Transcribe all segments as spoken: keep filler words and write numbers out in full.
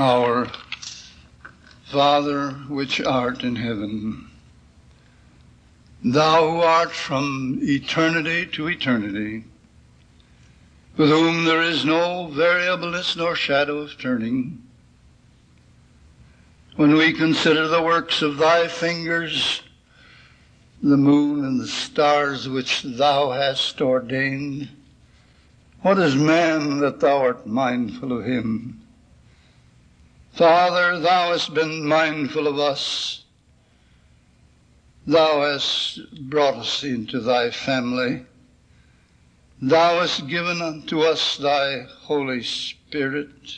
Our Father, which art in heaven, thou who art from eternity to eternity, with whom there is no variableness nor shadow of turning, when we consider the works of thy fingers, the moon and the stars which thou hast ordained, what is man that thou art mindful of him? Father, thou hast been mindful of us. Thou hast brought us into thy family. Thou hast given unto us thy Holy Spirit.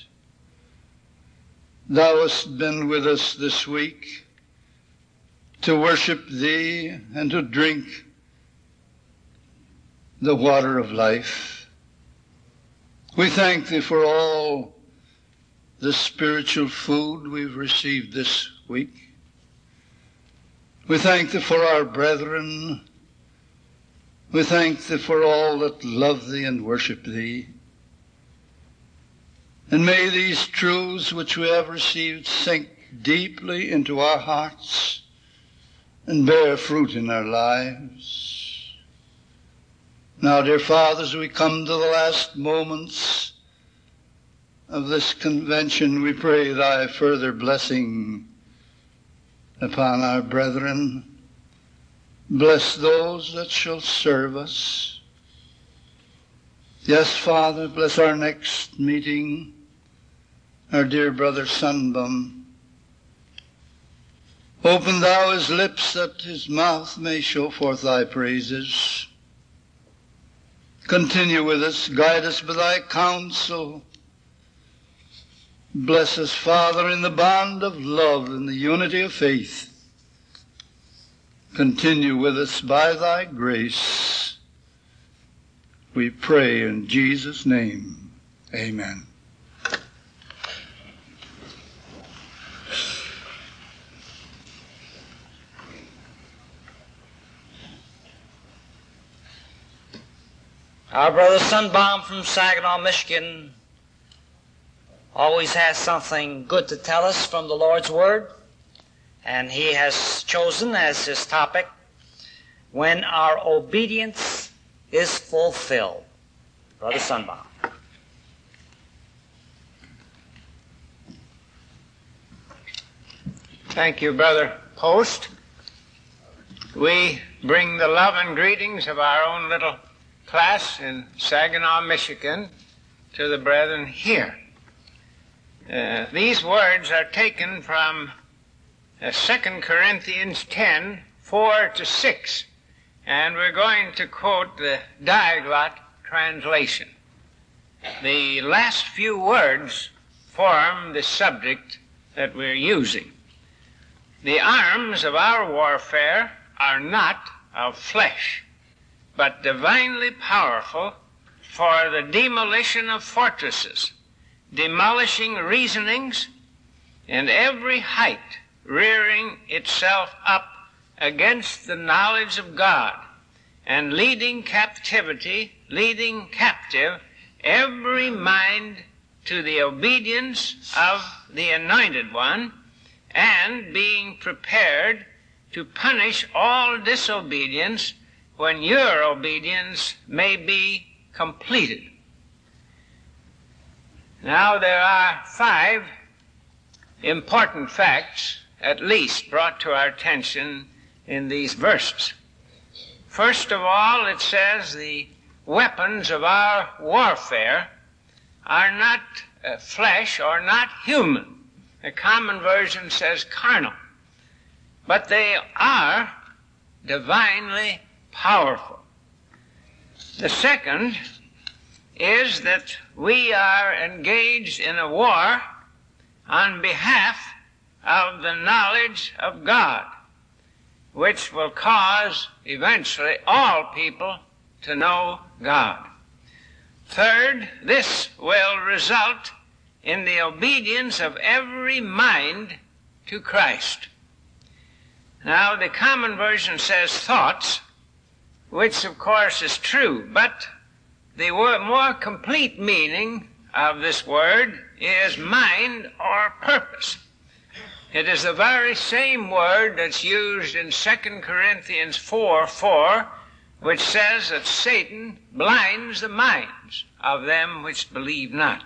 Thou hast been with us this week to worship thee and to drink the water of life. We thank thee for all the spiritual food we've received this week. We thank thee for our brethren. We thank thee for all that love thee and worship thee. And may these truths which we have received sink deeply into our hearts and bear fruit in our lives. Now, dear Father, as we come to the last moments of this convention, we pray thy further blessing upon our brethren. Bless those that shall serve us. Yes, Father, bless our next meeting, our dear brother Sunbum. Open thou his lips that his mouth may show forth thy praises. Continue with us, guide us by thy counsel. Bless us, Father, in the bond of love and the unity of faith. Continue with us by thy grace. We pray in Jesus' name. Amen. Our brother Sunbaum from Saginaw, Michigan, always has something good to tell us from the Lord's Word, and he has chosen as his topic, when our obedience is fulfilled. Brother Sunbaum. Thank you, Brother Post. We bring the love and greetings of our own little class in Saginaw, Michigan, to the brethren here. Uh, these words are taken from uh, Second Corinthians ten, four to six, and we're going to quote the Diaglott translation. The last few words form the subject that we're using. The arms of our warfare are not of flesh, but divinely powerful for the demolition of fortresses, demolishing reasonings, and every height rearing itself up against the knowledge of God, and leading captivity, leading captive every mind to the obedience of the Anointed One, and being prepared to punish all disobedience when your obedience may be completed. Now, there are five important facts, at least, brought to our attention in these verses. First of all, it says the weapons of our warfare are not uh, flesh or not human. The common version says carnal. But they are divinely powerful. The second is that we are engaged in a war on behalf of the knowledge of God, which will cause eventually all people to know God. Third, this will result in the obedience of every mind to Christ. Now, the common version says thoughts, which of course is true, but the more complete meaning of this word is mind or purpose. It is the very same word that's used in Second Corinthians four four, which says that Satan blinds the minds of them which believe not.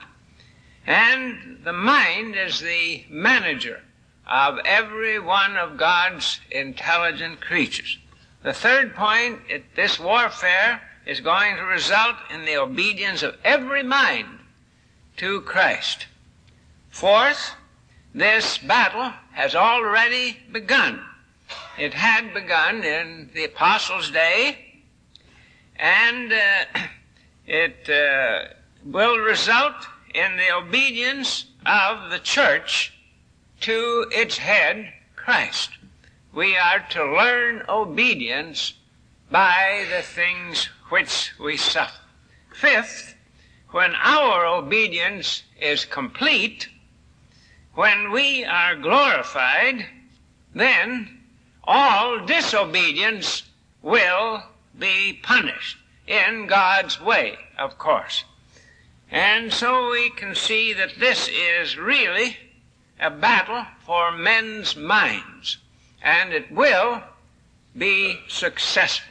And the mind is the manager of every one of God's intelligent creatures. The third point, it, this warfare is going to result in the obedience of every mind to Christ. Fourth, this battle has already begun. It had begun in the apostles' day, and uh, it uh, will result in the obedience of the church to its head, Christ. We are to learn obedience by the things which we suffer. Fifth, when our obedience is complete, when we are glorified, then all disobedience will be punished in God's way, of course. And so we can see that this is really a battle for men's minds, and it will be successful.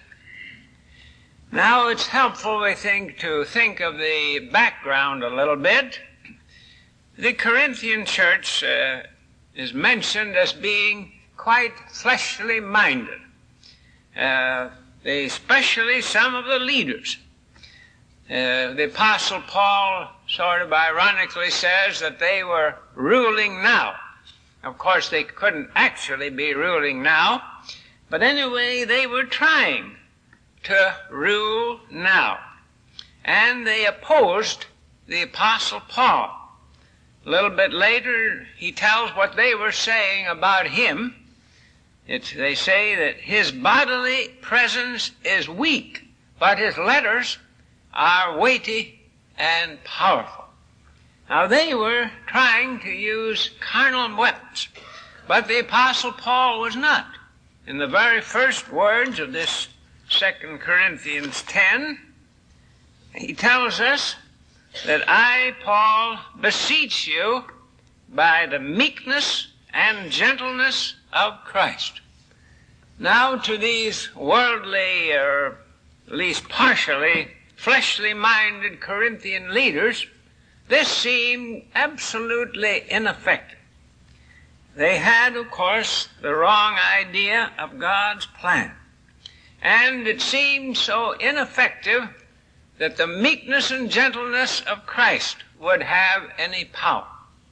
Now it's helpful, I think, to think of the background a little bit. The Corinthian church uh, is mentioned as being quite fleshly minded, uh, especially some of the leaders. Uh, the Apostle Paul sort of ironically says that they were ruling now. Of course, they couldn't actually be ruling now, but anyway, they were trying to rule now. And they opposed the Apostle Paul. A little bit later, he tells what they were saying about him. It's, they say that his bodily presence is weak, but his letters are weighty and powerful. Now, they were trying to use carnal weapons, but the Apostle Paul was not. In the very first words of this Second Corinthians ten, he tells us that I, Paul, beseech you by the meekness and gentleness of Christ. Now, to these worldly, or at least partially fleshly minded Corinthian leaders, this seemed absolutely ineffective. They had, of course, the wrong idea of God's plan. And it seemed so ineffective that the meekness and gentleness of Christ would have any power.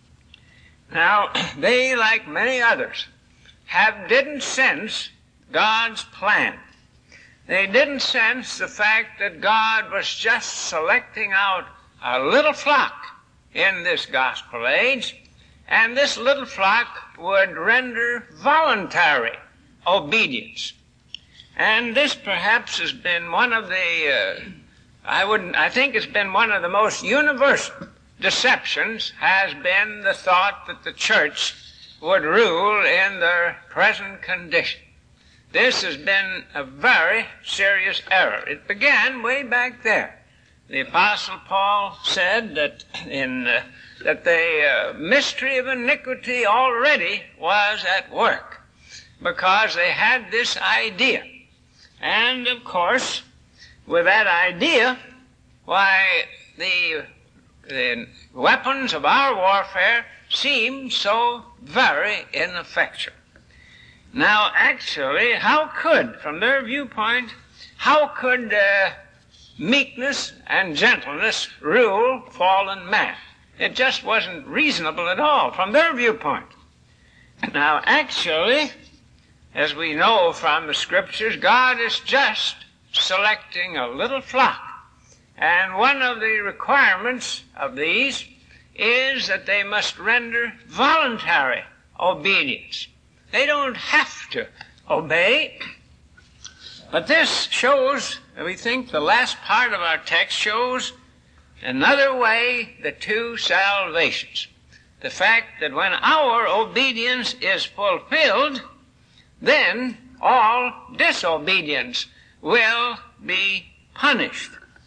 Now, they, like many others, have didn't sense God's plan. They didn't sense the fact that God was just selecting out a little flock in this gospel age, and this little flock would render voluntary obedience. And this perhaps has been one of the, uh, I wouldn't, I think it's been one of the most universal deceptions, has been the thought that the church would rule in their present condition. This has been a very serious error. It began way back there. The Apostle Paul said that in uh, that the uh, mystery of iniquity already was at work, because they had this idea. And, of course, with that idea, why, the, the weapons of our warfare seem so very ineffectual. Now, actually, how could, from their viewpoint, how could uh, meekness and gentleness rule fallen man? It just wasn't reasonable at all from their viewpoint. Now, actually, as we know from the Scriptures, God is just selecting a little flock. And one of the requirements of these is that they must render voluntary obedience. They don't have to obey. But this shows, we think the last part of our text shows another way, the two salvations. The fact that when our obedience is fulfilled, then all disobedience will be punished.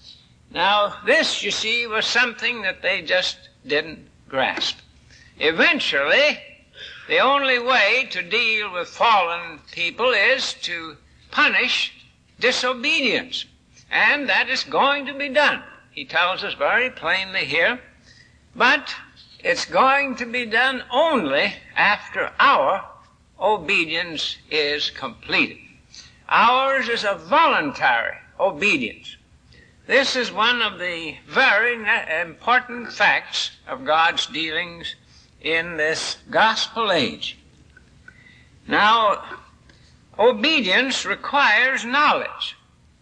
Now, this, you see, was something that they just didn't grasp. Eventually, the only way to deal with fallen people is to punish disobedience. And that is going to be done. He tells us very plainly here. But it's going to be done only after our obedience is completed. Ours is a voluntary obedience. This is one of the very important facts of God's dealings in this gospel age. Now, obedience requires knowledge.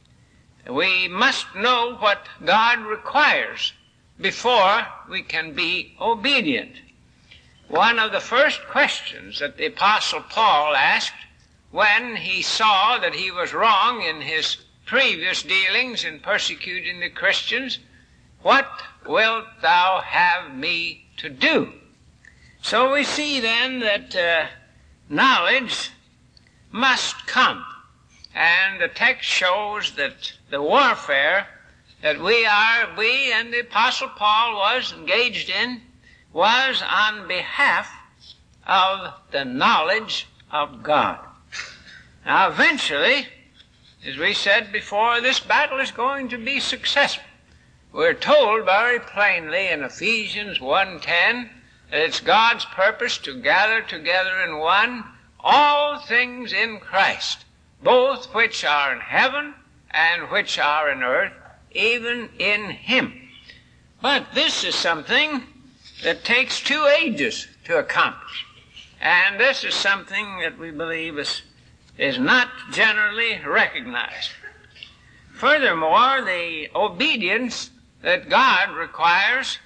We must know what God requires before we can be obedient. One of the first questions that the Apostle Paul asked when he saw that he was wrong in his previous dealings in persecuting the Christians, "What wilt thou have me to do?" So we see then that uh, knowledge must come. And the text shows that the warfare that we are, we and the Apostle Paul was engaged in, was on behalf of the knowledge of God. Now eventually, as we said before, this battle is going to be successful. We're told very plainly in Ephesians one ten that it's God's purpose to gather together in one all things in Christ, both which are in heaven and which are in earth, even in Him. But this is something that takes two ages to accomplish. And this is something that we believe is, is not generally recognized. Furthermore, the obedience that God requires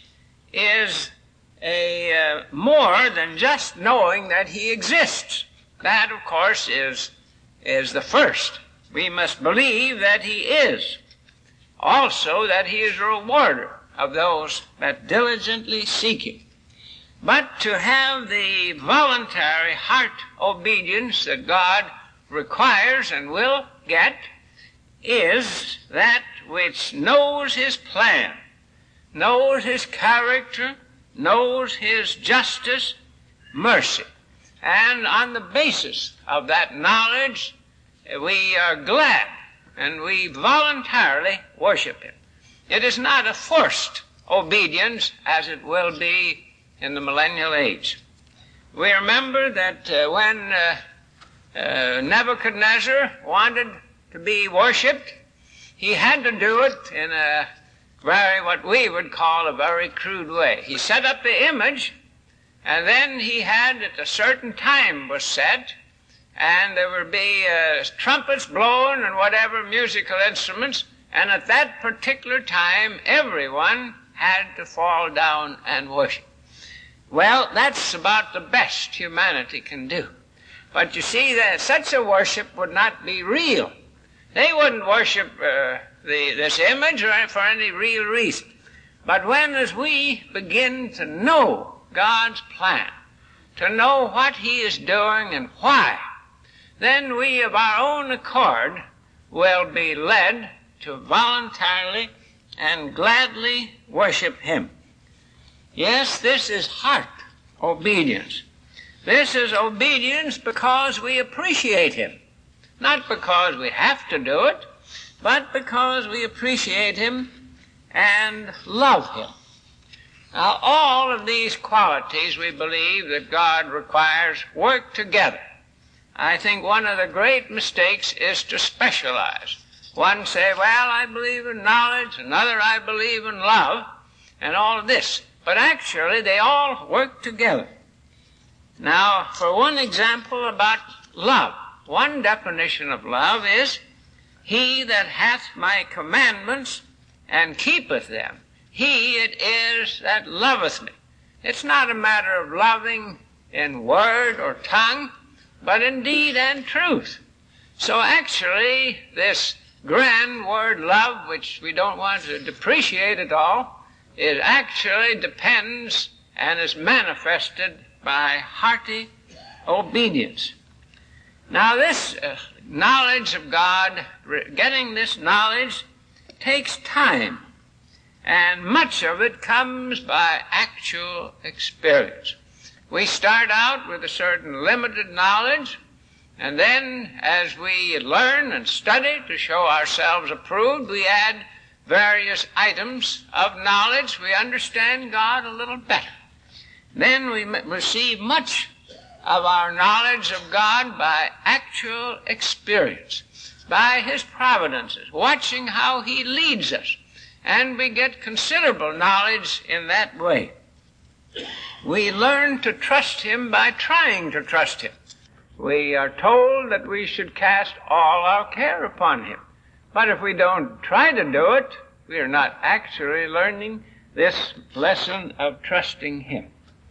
is a uh, more than just knowing that He exists. That, of course, is, is the first. We must believe that He is. Also, that He is a rewarder of those that diligently seek Him. But to have the voluntary heart obedience that God requires and will get is that which knows His plan, knows His character, knows His justice, mercy. And on the basis of that knowledge, we are glad and we voluntarily worship Him. It is not a forced obedience as it will be in the millennial age. We remember that uh, when uh, uh, Nebuchadnezzar wanted to be worshipped, he had to do it in a very, what we would call a very crude way. He set up the image, and then he had, at a certain time was set, and there would be uh, trumpets blown and whatever musical instruments, and at that particular time, everyone had to fall down and worship. Well, that's about the best humanity can do. But you see that such a worship would not be real. They wouldn't worship uh, the, this image or for any real reason. But when, as we begin to know God's plan, to know what He is doing and why, then we of our own accord will be led to voluntarily and gladly worship Him. Yes, this is heart obedience. This is obedience because we appreciate Him. Not because we have to do it, but because we appreciate Him and love Him. Now, all of these qualities we believe that God requires work together. I think one of the great mistakes is to specialize. One say, well, I believe in knowledge, another I believe in love, and all of this. But actually, they all work together. Now, for one example about love, one definition of love is, he that hath my commandments and keepeth them, he it is that loveth me. It's not a matter of loving in word or tongue, but in deed and truth. So actually, this grand word love, which we don't want to depreciate at all, it actually depends and is manifested by hearty obedience. Now this uh, knowledge of God, getting this knowledge, takes time, and much of it comes by actual experience. We start out with a certain limited knowledge, and then as we learn and study to show ourselves approved, we add various items of knowledge. We understand God a little better. Then we receive much of our knowledge of God by actual experience, by His providences, watching how He leads us, and we get considerable knowledge in that way. We learn to trust Him by trying to trust Him. We are told that we should cast all our care upon Him. But if we don't try to do it, we are not actually learning this lesson of trusting Him.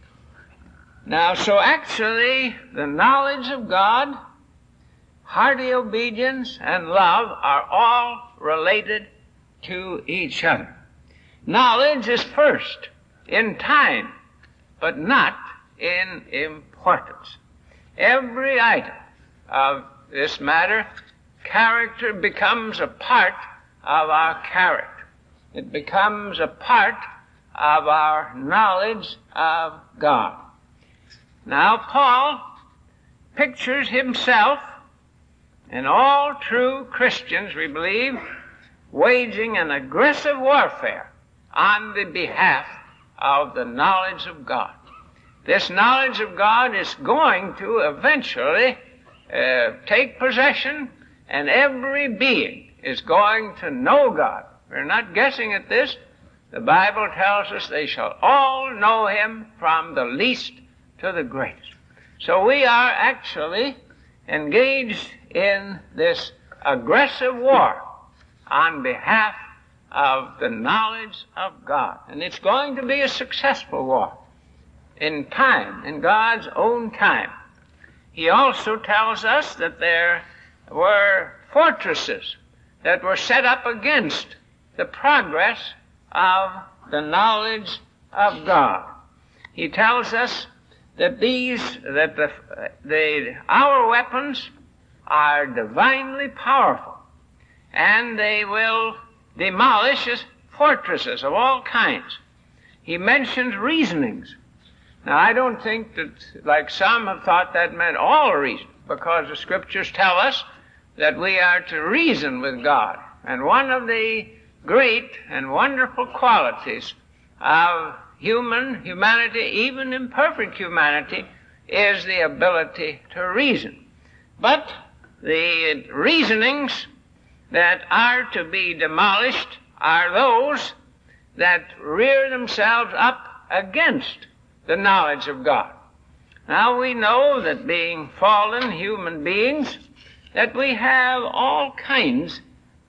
Now, so actually, the knowledge of God, hearty obedience, and love are all related to each other. Knowledge is first in time, but not in importance. Every item of this matter, character becomes a part of our character. It becomes a part of our knowledge of God. Now, Paul pictures himself and all true Christians, we believe, waging an aggressive warfare on the behalf of the knowledge of God. This knowledge of God is going to eventually uh, take possession, and every being is going to know God. We're not guessing at this. The Bible tells us they shall all know Him, from the least to the greatest. So we are actually engaged in this aggressive war on behalf of the knowledge of God. And it's going to be a successful war in time, in God's own time. He also tells us that there were fortresses that were set up against the progress of the knowledge of God. He tells us that these, that the, the, our weapons are divinely powerful, and they will demolish fortresses of all kinds. He mentions reasonings. Now, I don't think that, like some have thought, that meant all reason, because the Scriptures tell us that we are to reason with God. And one of the great and wonderful qualities of human humanity, even imperfect humanity, is the ability to reason. But the reasonings that are to be demolished are those that rear themselves up against the knowledge of God. Now, we know that being fallen human beings, that we have all kinds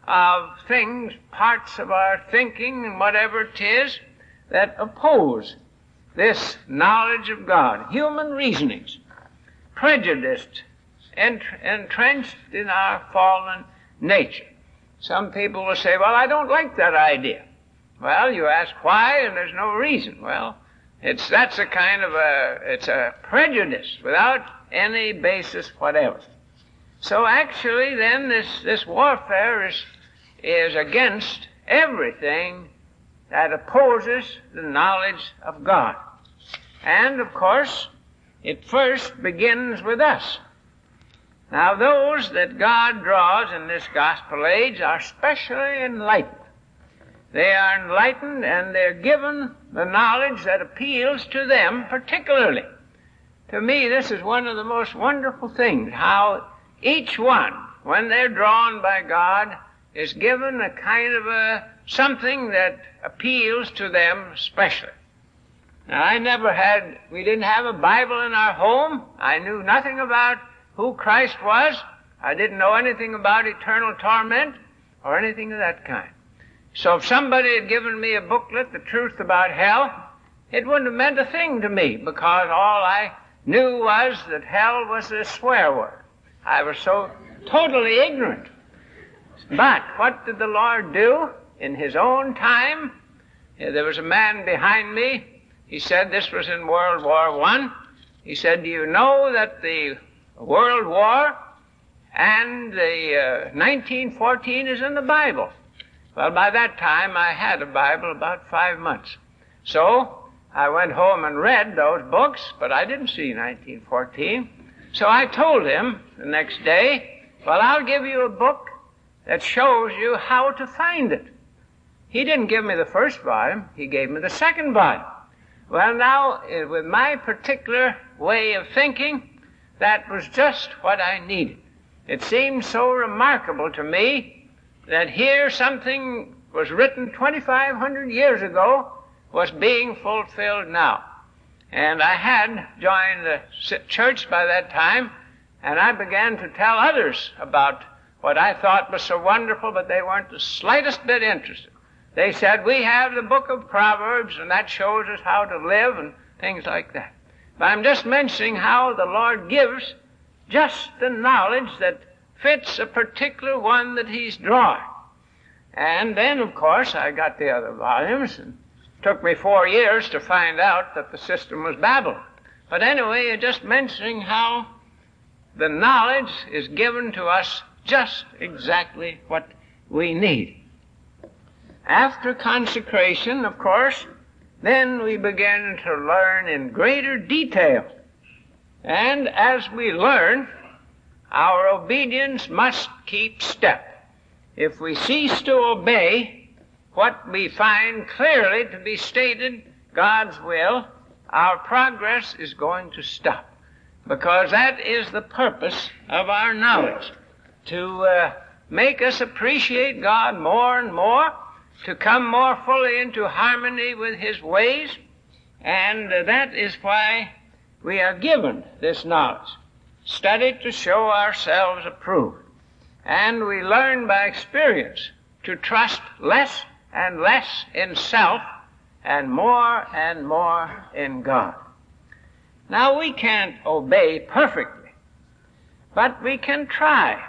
of things, parts of our thinking and whatever it is, that oppose this knowledge of God. Human reasonings, prejudiced, entrenched in our fallen nature. Some people will say, well, I don't like that idea. Well, you ask why, and there's no reason. Well, it's that's a kind of a, it's a prejudice without any basis whatever. So actually, then, this, this warfare is, is against everything that opposes the knowledge of God. And, of course, it first begins with us. Now, those that God draws in this gospel age are specially enlightened. They are enlightened, and they're given the knowledge that appeals to them particularly. To me, this is one of the most wonderful things, how each one, when they're drawn by God, is given a kind of a something that appeals to them specially. Now, I never had, we didn't have a Bible in our home. I knew nothing about who Christ was. I didn't know anything about eternal torment or anything of that kind. So if somebody had given me a booklet, The Truth About Hell, it wouldn't have meant a thing to me, because all I knew was that hell was a swear word. I was so totally ignorant. But what did the Lord do? In His own time, there was a man behind me. He said, this was in World War One. He said, do you know that the World War and the uh, nineteen fourteen is in the Bible? Well, by that time I had a Bible about five months. So I went home and read those books, but I didn't see nineteen fourteen. So I told him the next day, well, I'll give you a book that shows you how to find it. He didn't give me the first volume. He gave me the second volume. Well, now, with my particular way of thinking, that was just what I needed. It seemed so remarkable to me that here something was written twenty-five hundred years ago was being fulfilled now. And I had joined the church by that time, and I began to tell others about what I thought was so wonderful, but they weren't the slightest bit interested. They said, we have the book of Proverbs, and that shows us how to live and things like that. But I'm just mentioning how the Lord gives just the knowledge that fits a particular one that He's drawing. And then, of course, I got the other volumes, and it took me four years to find out that the system was Babylon. But anyway, I'm just mentioning how the knowledge is given to us just exactly what we need. After consecration, of course, then we begin to learn in greater detail. And as we learn, our obedience must keep step. If we cease to obey what we find clearly to be stated God's will, our progress is going to stop. Because that is the purpose of our knowledge, to uh, make us appreciate God more and more, to come more fully into harmony with His ways, and uh, that is why we are given this knowledge. Study to show ourselves approved. And we learn by experience to trust less and less in self and more and more in God. Now, we can't obey perfectly, but we can try,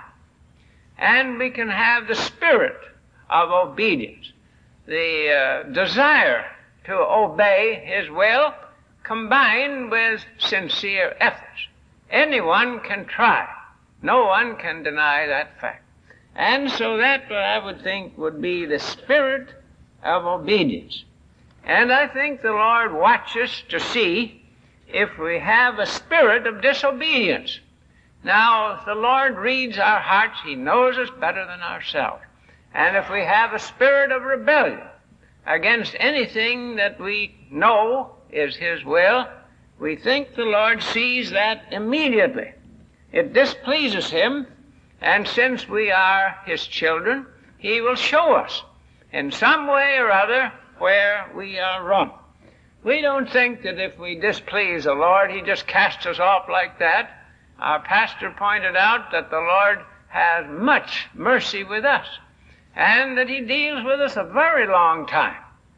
and we can have the spirit of obedience, the uh, desire to obey His will, combined with sincere efforts. Anyone can try. No one can deny that fact. And so that, I would think, would be the spirit of obedience. And I think the Lord watches to see if we have a spirit of disobedience. Now, the Lord reads our hearts. He knows us better than ourselves. And if we have a spirit of rebellion against anything that we know is His will, we think the Lord sees that immediately. It displeases Him, and since we are His children, He will show us in some way or other where we are wrong. We don't think that if we displease the Lord, He just casts us off like that. Our pastor pointed out that the Lord has much mercy with us, and that He deals with us a very long time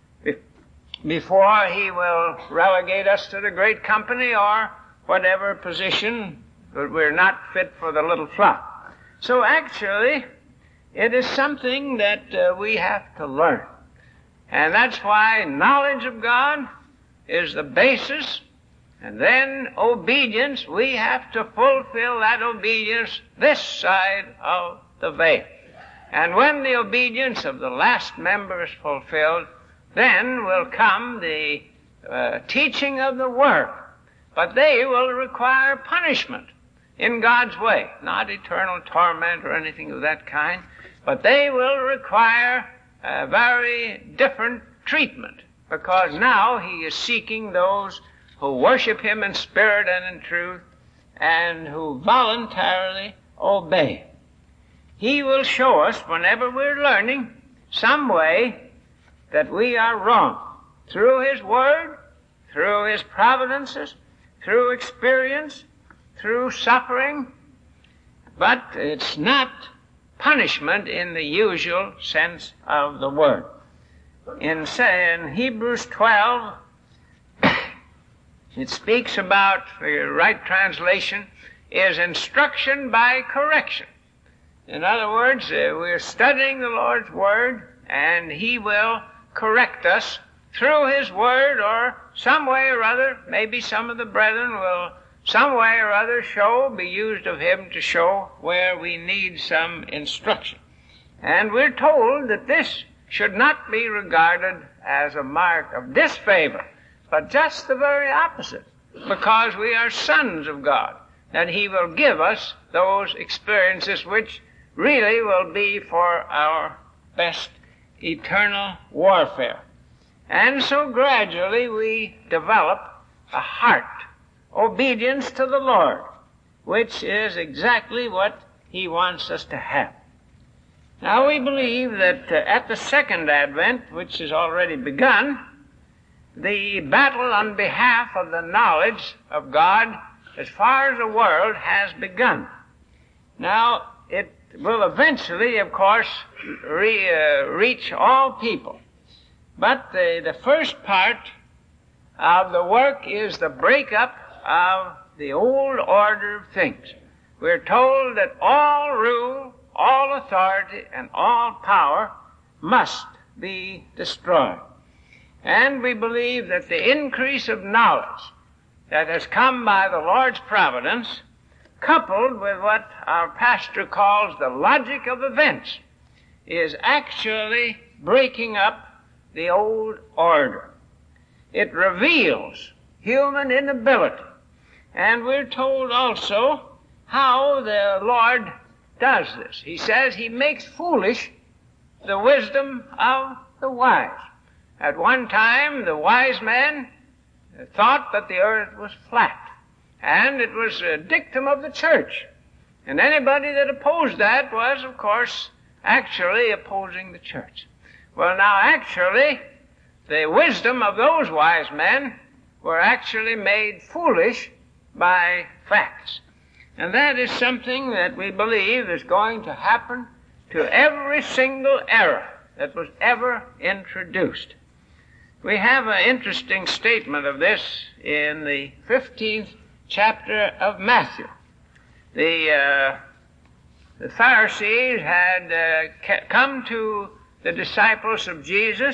before He will relegate us to the great company or whatever position that we're not fit for the little flock. So actually, it is something that uh, we have to learn. And that's why knowledge of God is the basis, and then obedience, we have to fulfill that obedience this side of the veil. And when the obedience of the last member is fulfilled, then will come the uh, teaching of the Word. But they will require punishment in God's way, not eternal torment or anything of that kind, but they will require a very different treatment, because now He is seeking those who worship Him in spirit and in truth, and who voluntarily obey. He will show us, whenever we're learning, some way that we are wrong, through His Word, through His providences, through experience, through suffering. But it's not punishment in the usual sense of the word. In, in Hebrews twelve, it speaks about, the right translation is instruction by correction. In other words, uh, we're studying the Lord's Word, and He will correct us through His Word, or some way or other. Maybe some of the brethren will some way or other show, be used of Him to show where we need some instruction. And we're told that this should not be regarded as a mark of disfavor, but just the very opposite, because we are sons of God, that He will give us those experiences which really will be for our best eternal warfare. And so gradually we develop a heart obedience to the Lord, which is exactly what He wants us to have. Now we believe that uh, at the second advent, which has already begun, the battle on behalf of the knowledge of God as far as the world has begun. Now it will eventually, of course, re, uh, reach all people. But the, the first part of the work is the breakup of the old order of things. We're told that all rule, all authority, and all power must be destroyed. And we believe that the increase of knowledge that has come by the Lord's providence, coupled with what our pastor calls the logic of events, is actually breaking up the old order. It reveals human inability. And we're told also how the Lord does this. He says He makes foolish the wisdom of the wise. At one time, the wise men thought that the earth was flat, and it was a dictum of the church. And anybody that opposed that was, of course, actually opposing the church. Well, now, actually, the wisdom of those wise men were actually made foolish by facts. And that is something that we believe is going to happen to every single era that was ever introduced. We have an interesting statement of this in the fifteenth chapter of Matthew. The, uh, the Pharisees had uh, come to the disciples of Jesus,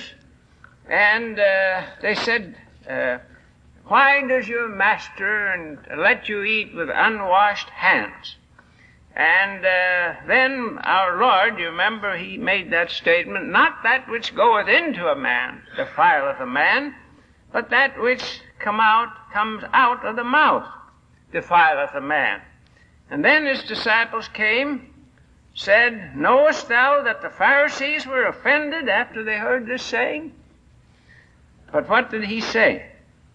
and uh, they said, uh, why does your master and let you eat with unwashed hands? And uh, then our Lord, you remember, He made that statement, not that which goeth into a man defileth a man, but that which come out, comes out of the mouth defileth a man. And then His disciples came, said, knowest thou that the Pharisees were offended after they heard this saying? But what did He say?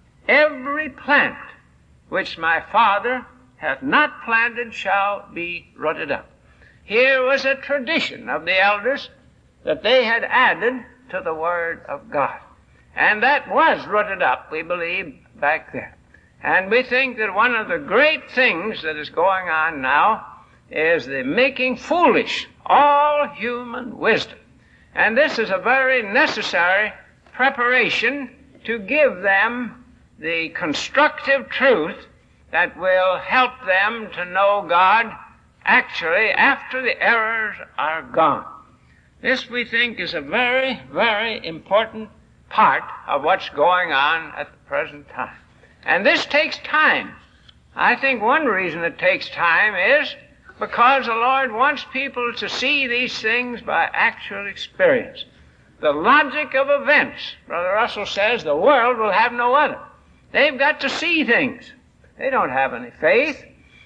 Every plant which my Father hath not planted shall be rooted up. Here was a tradition of the elders that they had added to the Word of God. And that was rooted up, we believe, back then. And we think that one of the great things that is going on now is the making foolish all human wisdom. And this is a very necessary preparation to give them the constructive truth that will help them to know God actually after the errors are gone. This, we think, is a very, very important part of what's going on at the present time. And this takes time. I think one reason it takes time is because the Lord wants people to see these things by actual experience. The logic of events, Brother Russell says, the world will have no other. They've got to see things. They don't have any faith.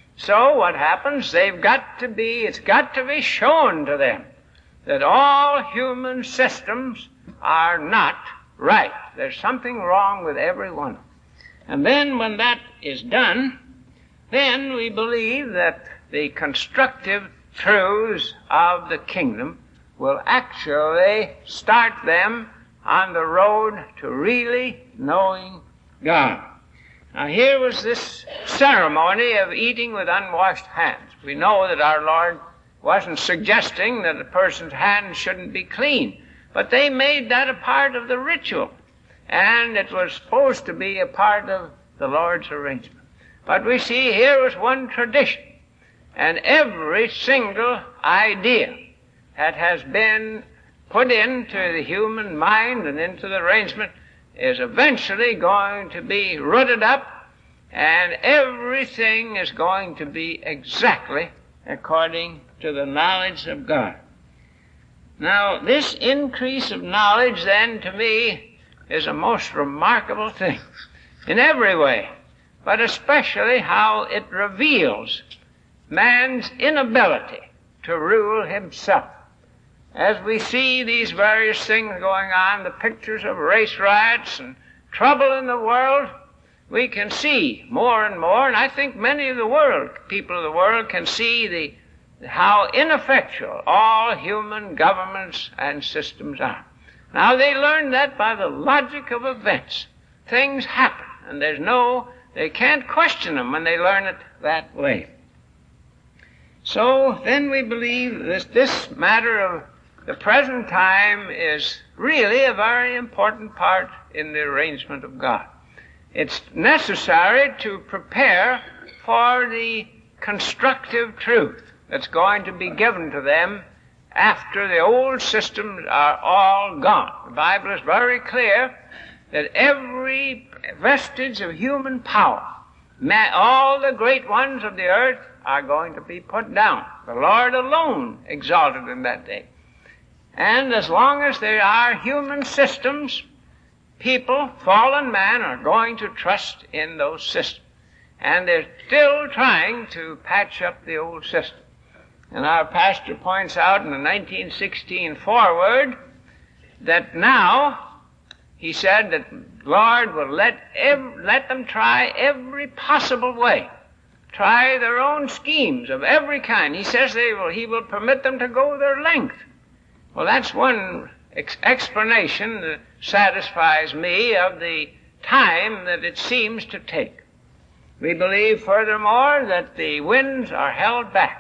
So what happens? They've got to be, it's got to be shown to them that all human systems are not right. There's something wrong with every one of them. And then when that is done, then we believe that the constructive truths of the kingdom will actually start them on the road to really knowing God. Now here was this ceremony of eating with unwashed hands. We know that our Lord wasn't suggesting that a person's hands shouldn't be clean, but they made that a part of the ritual, and it was supposed to be a part of the Lord's arrangement. But we see here was one tradition, and every single idea that has been put into the human mind and into the arrangement is eventually going to be rooted up, and everything is going to be exactly according to the knowledge of God. Now, this increase of knowledge, then, to me, is a most remarkable thing in every way, but especially how it reveals man's inability to rule himself. As we see these various things going on, the pictures of race riots and trouble in the world, we can see more and more, and I think many of the world, people of the world, can see the how ineffectual all human governments and systems are. Now, they learn that by the logic of events. Things happen, and there's no, they can't question them when they learn it that way. So then we believe that this matter of the present time is really a very important part in the arrangement of God. It's necessary to prepare for the constructive truth that's going to be given to them after the old systems are all gone. The Bible is very clear that every vestige of human power, all the great ones of the earth, are going to be put down. The Lord alone exalted in that day. And as long as there are human systems, people, fallen man, are going to trust in those systems. And they're still trying to patch up the old system. And our pastor points out in the nineteen sixteen foreword that now, he said that Lord will let ev- let them try every possible way, try their own schemes of every kind. He says they will, he will permit them to go their length. Well, that's one ex- explanation that satisfies me of the time that it seems to take. We believe, furthermore, that the winds are held back.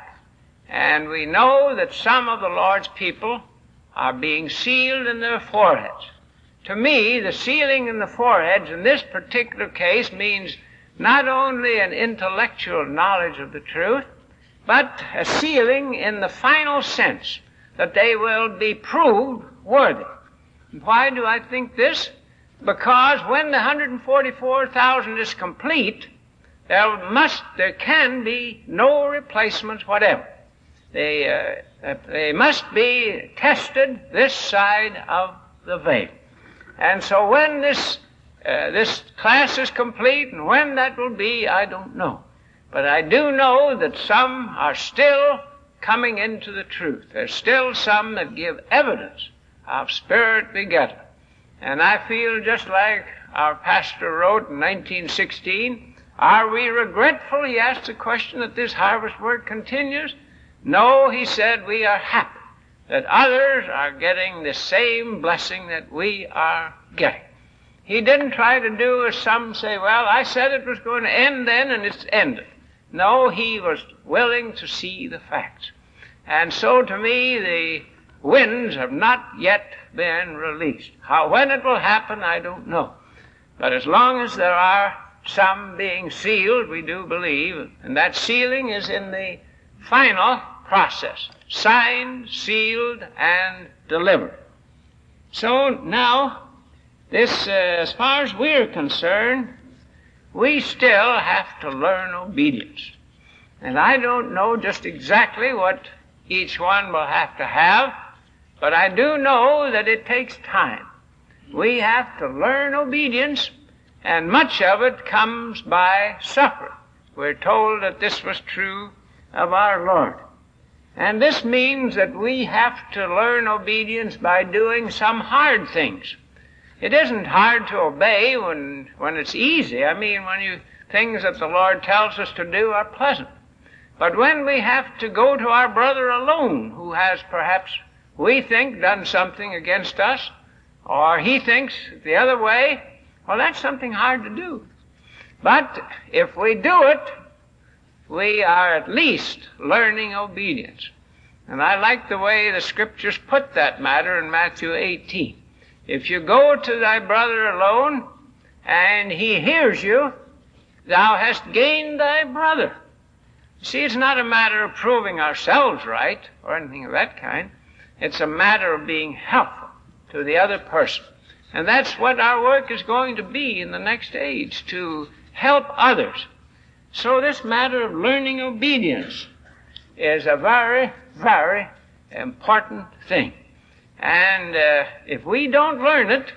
And we know that some of the Lord's people are being sealed in their foreheads. To me, the sealing in the foreheads in this particular case means not only an intellectual knowledge of the truth, but a sealing in the final sense that they will be proved worthy. And why do I think this? Because when the one hundred forty-four thousand is complete, there must, there can be no replacements whatever. They, uh, they must be tested this side of the veil. And so when this, uh, this class is complete, and when that will be, I don't know. But I do know that some are still coming into the truth. There's still some that give evidence of Spirit begotten. And I feel just like our pastor wrote in nineteen sixteen, are we regretful, he asked the question, that this harvest work continues? No, he said, we are happy that others are getting the same blessing that we are getting. He didn't try to do as some say, well, I said it was going to end then and it's ended. No, he was willing to see the facts. And so to me, the winds have not yet been released. How, when it will happen, I don't know. But as long as there are some being sealed, we do believe, and that sealing is in the final process. Signed, sealed, and delivered. So now, this, uh, as far as we're concerned, we still have to learn obedience. And I don't know just exactly what each one will have to have, but I do know that it takes time. We have to learn obedience, and much of it comes by suffering. We're told that this was true of our Lord. And this means that we have to learn obedience by doing some hard things. It isn't hard to obey when, when it's easy. I mean, when you, things that the Lord tells us to do are pleasant. But when we have to go to our brother alone, who has perhaps, we think, done something against us, or he thinks the other way, well, that's something hard to do. But if we do it, we are at least learning obedience. And I like the way the Scriptures put that matter in Matthew eighteen. If you go to thy brother alone, and he hears you, thou hast gained thy brother. See, it's not a matter of proving ourselves right, or anything of that kind. It's a matter of being helpful to the other person. And that's what our work is going to be in the next age, to help others. So this matter of learning obedience is a very, very important thing. And uh, if we don't learn it,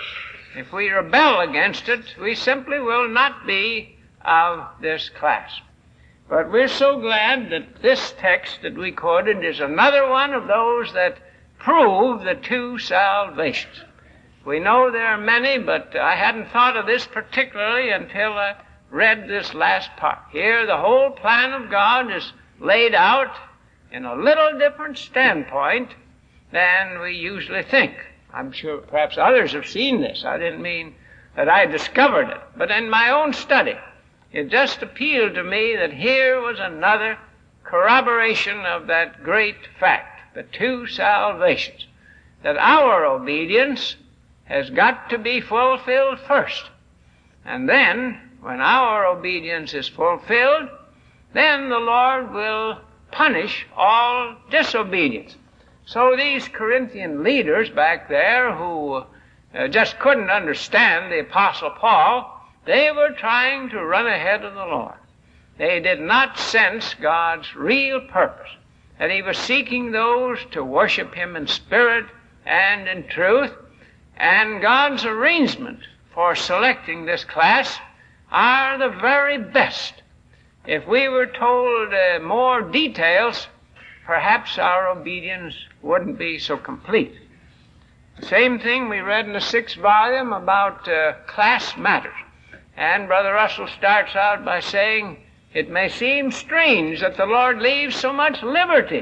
if we rebel against it, we simply will not be of this class. But we're so glad that this text that we quoted is another one of those that prove the two salvations. We know there are many, but I hadn't thought of this particularly until I read this last part. Here the whole plan of God is laid out in a little different standpoint than we usually think. I'm sure perhaps others have seen this. I didn't mean that I discovered it, but in my own study, it just appealed to me that here was another corroboration of that great fact, the two salvations, that our obedience has got to be fulfilled first. And then, when our obedience is fulfilled, then the Lord will punish all disobedience. So these Corinthian leaders back there who uh, just couldn't understand the Apostle Paul, they were trying to run ahead of the Lord. They did not sense God's real purpose, that He was seeking those to worship Him in spirit and in truth. And God's arrangement for selecting this class are the very best. If we were told uh, more details, perhaps our obedience wouldn't be so complete. The same thing we read in the sixth volume about uh, class matters. And Brother Russell starts out by saying, it may seem strange that the Lord leaves so much liberty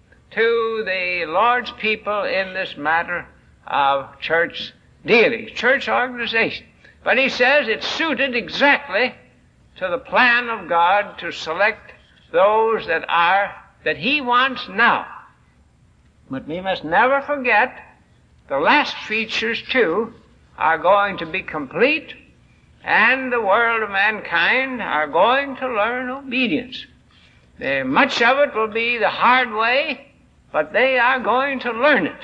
to the Lord's people in this matter of church dealings, church organization. But he says it's suited exactly to the plan of God to select those that are, that He wants now. But we must never forget the last features too are going to be complete, and the world of mankind are going to learn obedience. They, much of it will be the hard way, but they are going to learn it.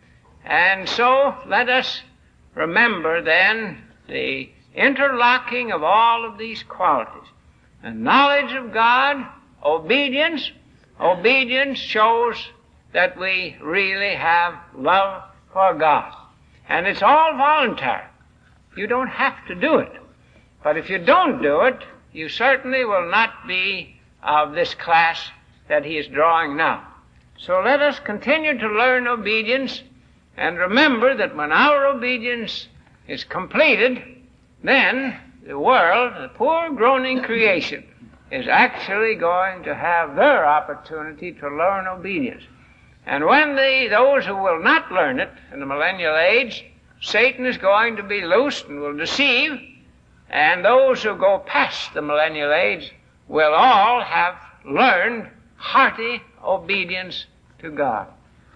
And so let us remember then the interlocking of all of these qualities. The knowledge of God, obedience. Obedience shows that we really have love for God. And it's all voluntary. You don't have to do it. But if you don't do it, you certainly will not be of this class that he is drawing now. So let us continue to learn obedience, and remember that when our obedience is completed, then the world, the poor groaning creation, is actually going to have their opportunity to learn obedience. And when the, those who will not learn it in the millennial age, Satan is going to be loosed and will deceive, and those who go past the millennial age will all have learned hearty obedience to God.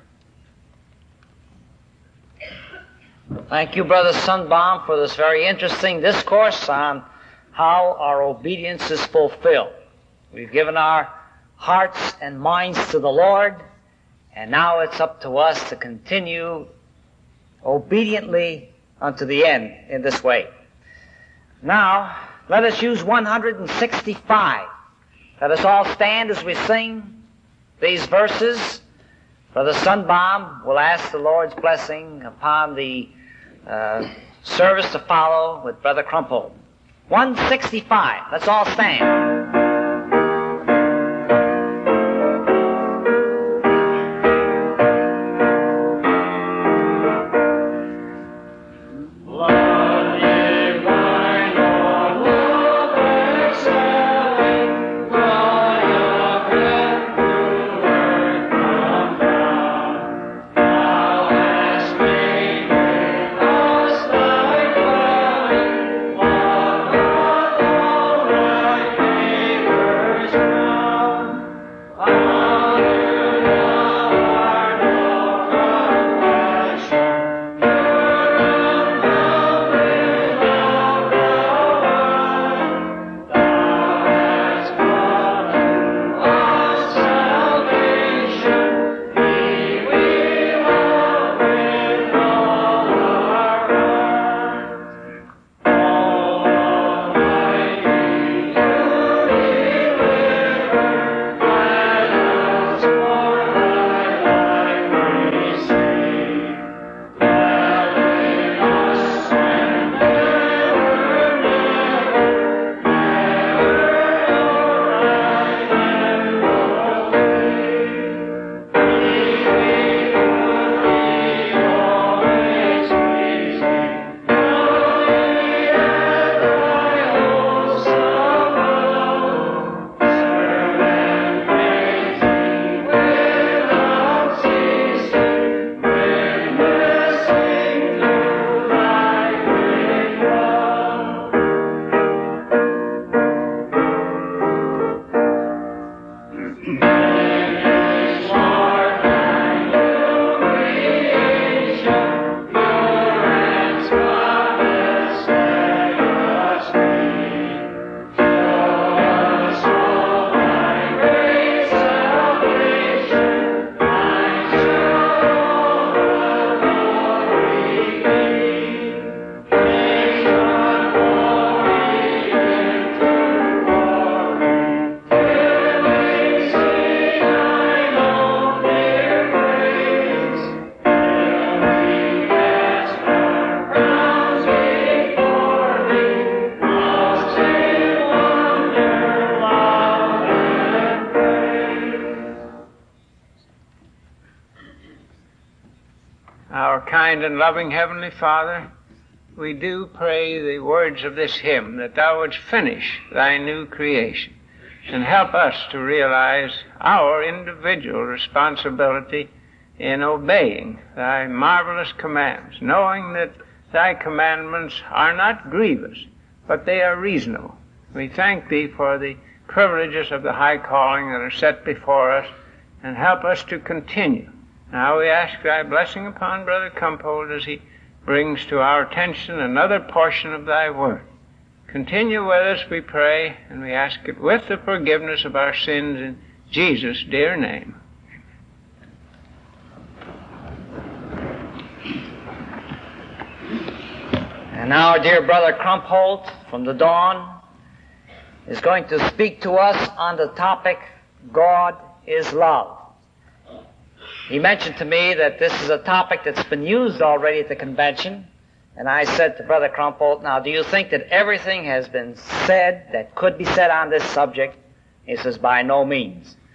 Thank you, Brother Sunbaum, for this very interesting discourse on how our obedience is fulfilled. We've given our hearts and minds to the Lord, and now it's up to us to continue obediently unto the end in this way. Now, let us use one hundred sixty-five. Let us all stand as we sing these verses. Brother Sunbaum will ask the Lord's blessing upon the uh, service to follow with Brother Crumple. one sixty-five. Let's all stand. kind and loving Heavenly Father, we do pray the words of this hymn, that thou wouldst finish thy new creation and help us to realize our individual responsibility in obeying thy marvelous commands, knowing that thy commandments are not grievous, but they are reasonable. We thank thee for the privileges of the high calling that are set before us, and help us to continue. Now we ask thy blessing upon Brother Kumpold as he brings to our attention another portion of thy word. Continue with us, we pray, and we ask it with the forgiveness of our sins in Jesus' dear name. And now our dear Brother Krumpold from the Dawn is going to speak to us on the topic, God is Love. He mentioned to me that this is a topic that's been used already at the convention, and I said to Brother Krumpold, now do you think that everything has been said that could be said on this subject? He says, by no means.